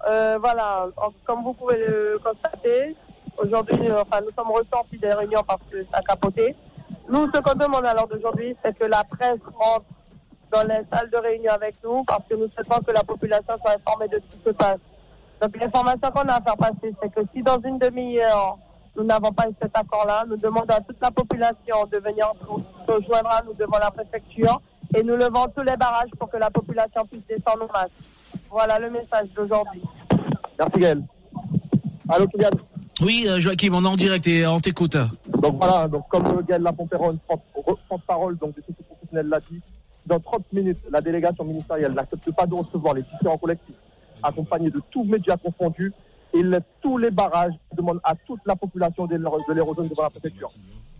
voilà, comme vous pouvez le constater, aujourd'hui, nous sommes ressortis des réunions parce que ça a capoté. Nous, ce qu'on demande à l'heure d'aujourd'hui, c'est que la presse rentre dans les salles de réunion avec nous parce que nous souhaitons que la population soit informée de ce qui se passe. Donc l'information qu'on a à faire passer, c'est que si dans une demi-heure, nous n'avons pas eu cet accord-là, nous demandons à toute la population de venir se joindre à nous devant la préfecture et nous levons tous les barrages pour que la population puisse descendre au masse. Voilà le message d'aujourd'hui. Merci Gaël. Allô Kylian. Oui, Joachim, on est en direct et on t'écoute. Donc voilà, donc comme Gaël Lapompéronne, porte-parole donc des sociétés professionnelles l'a dit, dans 30 minutes, la délégation ministérielle n'accepte pas de recevoir les différents collectifs accompagnés de tous médias confondus et laisse tous les barrages, demande à toute la population de les rejoindre devant la préfecture.